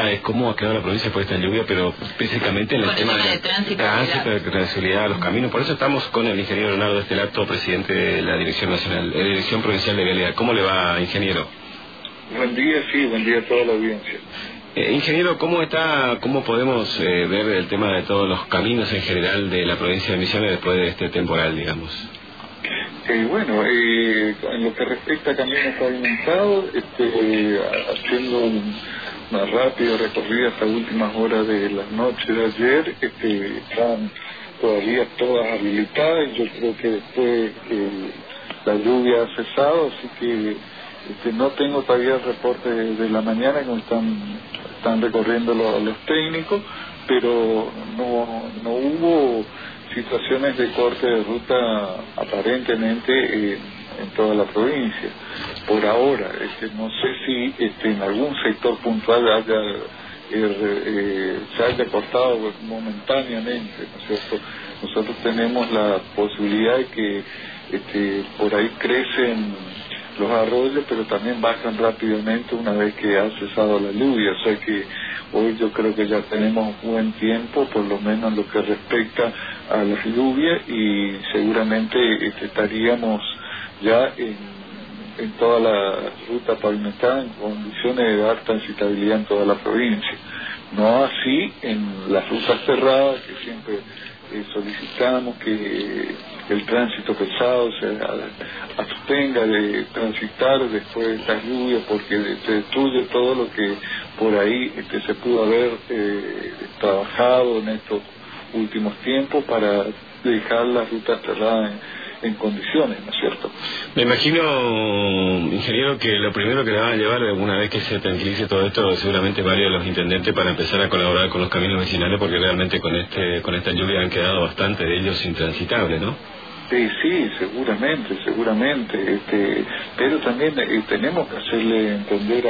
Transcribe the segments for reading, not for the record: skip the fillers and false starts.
pregunta es cómo ha quedado la provincia por esta lluvia, pero específicamente en el tema de tránsito, de seguridad de los caminos. Por eso estamos con el ingeniero Leonardo Estelato, presidente de la Dirección Provincial de Vialidad. ¿Cómo le va, ingeniero? Buen día, sí, buen día a toda la audiencia. Ingeniero, ¿cómo podemos ver el tema de todos los caminos en general de la provincia de Misiones después de este temporal, digamos? Bueno, en lo que respecta a caminos pavimentados, haciendo una rápida recorrida hasta últimas horas de la noche de ayer, están todavía todas habilitadas, y yo creo que después la lluvia ha cesado, así que no tengo todavía el reporte de la mañana como están recorriendo los técnicos, pero no hubo situaciones de corte de ruta aparentemente en toda la provincia. Por ahora, no sé si en algún sector puntual se haya cortado momentáneamente, ¿no es cierto? Nosotros tenemos la posibilidad de que por ahí crecen los arroyos, pero también bajan rápidamente una vez que ha cesado la lluvia, o sea que hoy yo creo que ya tenemos buen tiempo, por lo menos en lo que respecta a las lluvias, y seguramente estaríamos ya en toda la ruta pavimentada en condiciones de dar transitabilidad en toda la provincia. No así en las rutas cerradas, que siempre solicitamos que el tránsito pesado se abstenga de transitar después de estas lluvias, porque se destruye todo lo que por ahí se pudo haber trabajado en estos últimos tiempos para dejar las rutas cerradas en condiciones, ¿no es cierto? Me imagino, ingeniero, que lo primero que le van a llevar una vez que se tranquilice todo esto, seguramente varios de los intendentes, para empezar a colaborar con los caminos vecinales, porque realmente con esta lluvia han quedado bastante de ellos intransitables, ¿no? Sí, seguramente, pero también tenemos que hacerle entender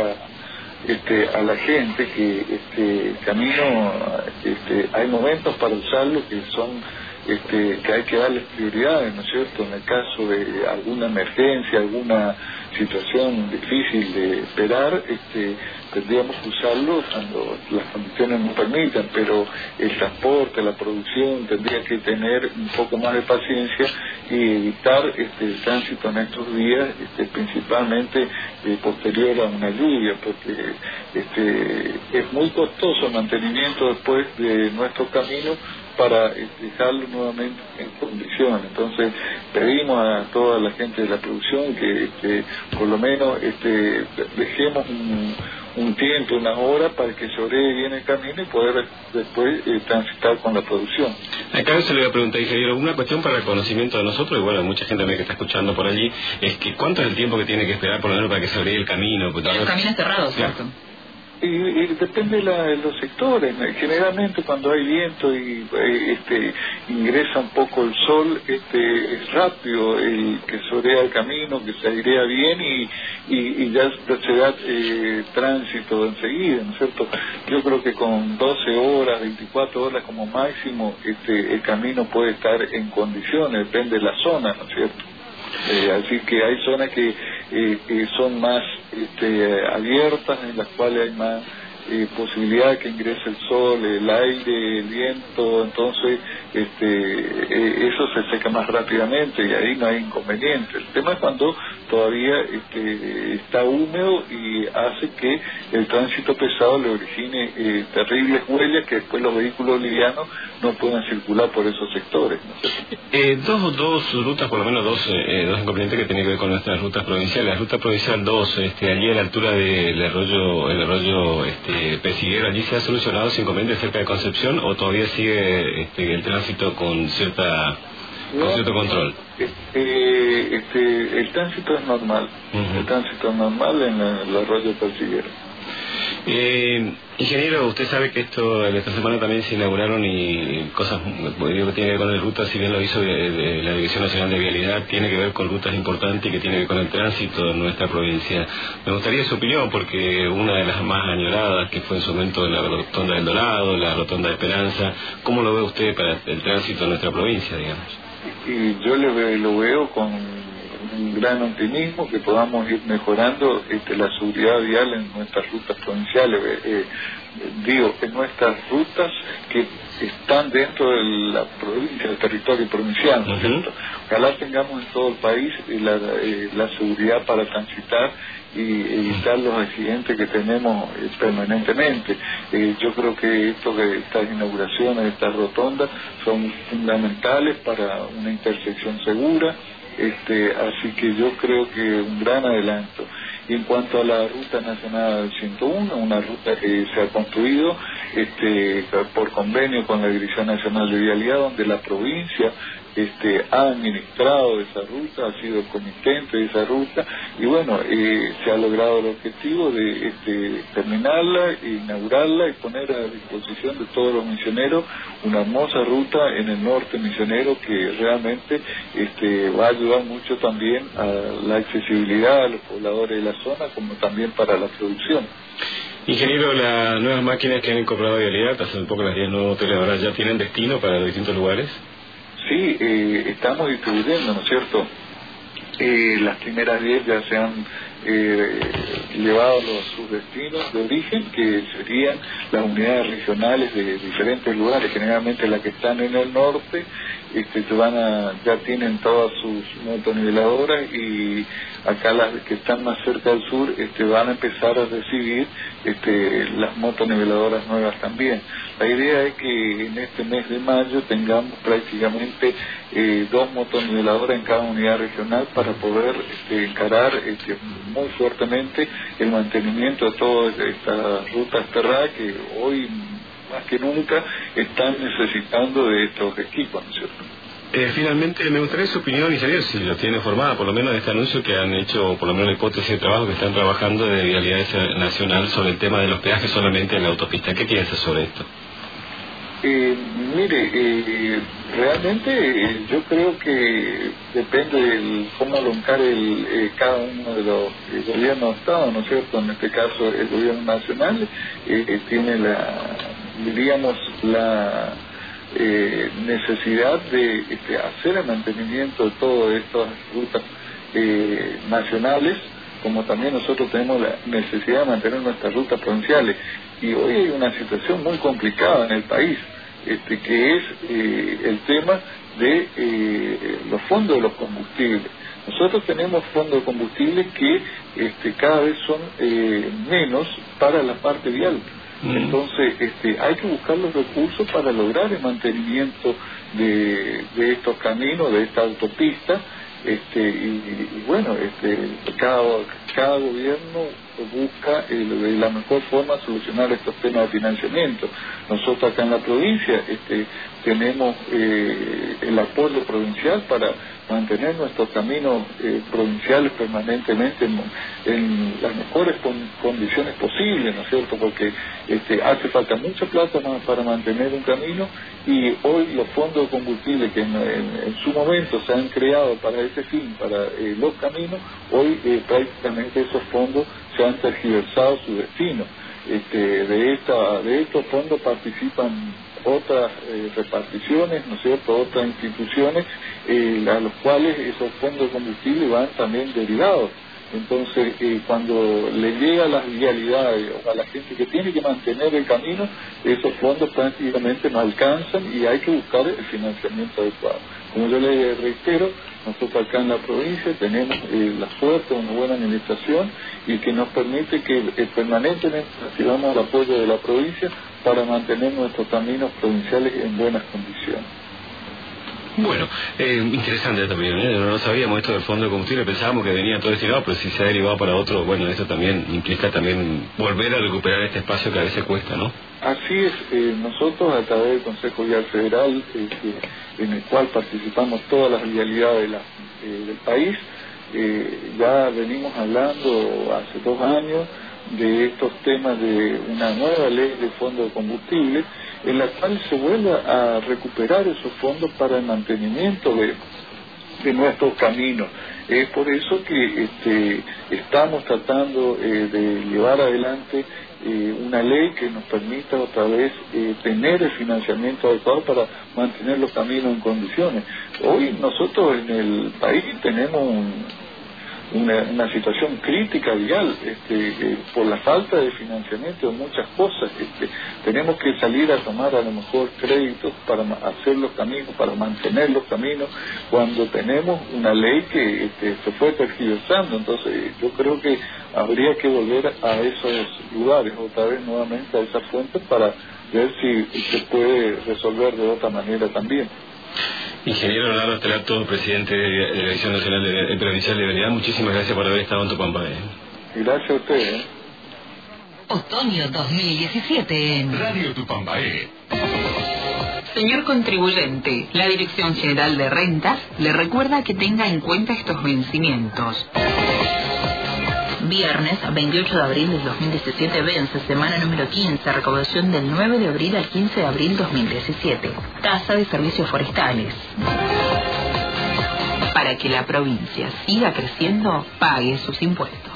a la gente que camino, hay momentos para usarlo que son que hay que darles prioridades, ¿no es cierto? En el caso de alguna emergencia, alguna situación difícil de esperar, tendríamos que usarlo cuando las condiciones nos permitan, pero el transporte, la producción tendría que tener un poco más de paciencia y evitar el tránsito en estos días, principalmente posterior a una lluvia, porque es muy costoso el mantenimiento después de nuestros caminos para dejarlo nuevamente en condiciones. Entonces pedimos a toda la gente de la producción que por lo menos dejemos un tiempo, unas horas, para que se oregue bien el camino y poder después transitar con la producción. Acá se le voy a preguntar, ingeniero, una cuestión para el conocimiento de nosotros, y bueno, mucha gente también que está escuchando por allí, es que ¿cuánto es el tiempo que tiene que esperar por lo menos para que se oregue el camino? Los caminos cerrados, ¿cierto? Y depende de los sectores. Generalmente cuando hay viento y ingresa un poco el sol, es rápido el que se orea el camino, que se airea bien y ya se da tránsito enseguida, ¿no es cierto? Yo creo que con 12 horas, 24 horas como máximo, el camino puede estar en condiciones, depende de la zona, ¿no es cierto? Así que hay zonas que son más abiertas, en las cuales hay más posibilidad de que ingrese el sol, el aire, el viento, entonces eso se seca más rápidamente y ahí no hay inconveniente. El tema es cuando todavía está húmedo y hace que el tránsito pesado le origine terribles huellas que después los vehículos livianos no puedan circular por esos sectores, ¿no? Dos rutas, por lo menos dos inconvenientes que tienen que ver con nuestras rutas provinciales. La ruta provincial 2, allí a la altura del arroyo Pesiguero, ¿allí se ha solucionado ese inconveniente cerca de Concepción o todavía sigue el tránsito con cierto control? El tránsito es normal, el tránsito es normal en el arroyo Pesiguero. Ingeniero, usted sabe que esta semana también se inauguraron y cosas que tienen que ver con el ruta, si bien lo hizo de la Dirección Nacional de Vialidad, tiene que ver con rutas importantes y que tiene que ver con el tránsito de nuestra provincia. Me gustaría su opinión, porque una de las más añoradas, que fue en su momento la Rotonda del Dorado, la Rotonda de Esperanza, ¿cómo lo ve usted para el tránsito de nuestra provincia, digamos? Y yo lo veo con un gran optimismo que podamos ir mejorando la seguridad vial en nuestras rutas provinciales, en nuestras rutas que están dentro de la provincia, del territorio provincial, ¿no es cierto? Ojalá tengamos en todo el país la seguridad para transitar y evitar los accidentes que tenemos permanentemente. Yo creo que estas inauguraciones, estas rotondas son fundamentales para una intersección segura, así que yo creo que un gran adelanto. Y en cuanto a la Ruta Nacional 101, una ruta que se ha construido por convenio con la Dirección Nacional de Vialidad, donde la provincia ha administrado esa ruta, ha sido el comitente de esa ruta, y bueno, se ha logrado el objetivo de terminarla, inaugurarla y poner a disposición de todos los misioneros una hermosa ruta en el norte misionero que realmente va a ayudar mucho también a la accesibilidad a los pobladores de la zona, como también para la producción. Ingeniero, las nuevas máquinas que han incorporado a Vialidad, hace un poco las 10 nuevos hoteles ahora ya tienen destino para los distintos lugares. Sí, estamos distribuyendo, ¿no es cierto? Las primeras 10 ya se han llevado a sus destinos de origen, que serían las unidades regionales de diferentes lugares, generalmente las que están en el norte, ya tienen todas sus motoniveladoras, y acá las que están más cerca del sur van a empezar a recibir las motoniveladoras nuevas también. La idea es que en este mes de mayo tengamos prácticamente 2 motoniveladoras en cada unidad regional para poder encarar muy fuertemente el mantenimiento de todas estas rutas terrestres que hoy más que nunca están necesitando de estos equipos, ¿no es cierto? Finalmente, me gustaría su opinión, y saber si lo tiene formada, por lo menos de este anuncio que han hecho, por lo menos la hipótesis de trabajo que están trabajando de Vialidad Nacional sobre el tema de los peajes solamente en la autopista. ¿Qué piensa sobre esto? Realmente yo creo que depende de cómo lo encare cada uno de los gobiernos de Estado, ¿no es cierto? En este caso el gobierno nacional tiene la necesidad de hacer el mantenimiento de todas estas rutas nacionales, como también nosotros tenemos la necesidad de mantener nuestras rutas provinciales. Y hoy hay una situación muy complicada en el país, que es el tema de los fondos de los combustibles. Nosotros tenemos fondos de combustible que cada vez son menos para la parte vial. Entonces hay que buscar los recursos para lograr el mantenimiento de estos caminos, de esta autopista, y bueno, cada gobierno busca de la mejor forma solucionar estos temas de financiamiento. Nosotros acá en la provincia tenemos el apoyo provincial para mantener nuestros caminos provinciales permanentemente en las mejores condiciones posibles, ¿no es cierto? Porque hace falta mucha plata para mantener un camino, y hoy los fondos de combustible que en su momento se han creado para ese fin, para los caminos, hoy prácticamente esos fondos se han tergiversado su destino. De estos fondos participan otras reparticiones, ¿no es cierto?, otras instituciones, a los cuales esos fondos de combustible van también derivados. Entonces, cuando le llega a las vialidades o a la gente que tiene que mantener el camino, esos fondos prácticamente no alcanzan y hay que buscar el financiamiento adecuado. Como yo le reitero, nosotros acá en la provincia tenemos la suerte de una buena administración y que nos permite que permanentemente recibamos el apoyo de la provincia para mantener nuestros caminos provinciales en buenas condiciones. Bueno, interesante también, no sabíamos esto del fondo de combustible, pensábamos que venía todo destinado, pero si se ha derivado para otro, bueno, eso también implica también volver a recuperar este espacio que a veces cuesta, ¿no? Así es, nosotros a través del Consejo Vial Federal, en el cual participamos todas las vialidades del país, ya venimos hablando hace 2 años de estos temas de una nueva ley de fondo de combustible, en la cual se vuelve a recuperar esos fondos para el mantenimiento de nuestros caminos. Es por eso que estamos tratando de llevar adelante una ley que nos permita otra vez tener el financiamiento adecuado para mantener los caminos en condiciones. Hoy nosotros en el país tenemos una situación crítica vial, por la falta de financiamiento de muchas cosas. Tenemos que salir a tomar a lo mejor créditos para hacer los caminos, para mantener los caminos, cuando tenemos una ley que se fue tergiversando. Entonces yo creo que habría que volver a esos lugares, otra vez nuevamente a esas fuentes, para ver si se puede resolver de otra manera también. Ingeniero Leonardo Estelato, presidente de la Dirección Nacional de Provincial de Vialidad, muchísimas gracias por haber estado en Tupampa. Gracias a ustedes. Otoño 2017 en Radio Tupambaé. Señor contribuyente, la Dirección General de Rentas le recuerda que tenga en cuenta estos vencimientos. Viernes 28 de abril del 2017 vence semana número 15, recaudación del 9 de abril al 15 de abril 2017. Tasa de servicios forestales. Para que la provincia siga creciendo, pague sus impuestos.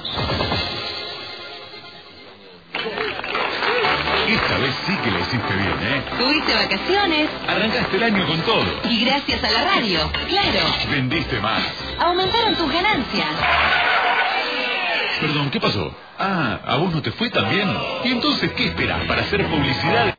Esta vez sí que lo hiciste bien, ¿eh? ¿Tuviste vacaciones? Arrancaste el año con todo. Y gracias a la radio, claro. Vendiste más. Aumentaron tus ganancias. Perdón, ¿qué pasó? Ah, ¿a vos no te fue tan bien? ¿Y entonces qué esperás para hacer publicidad?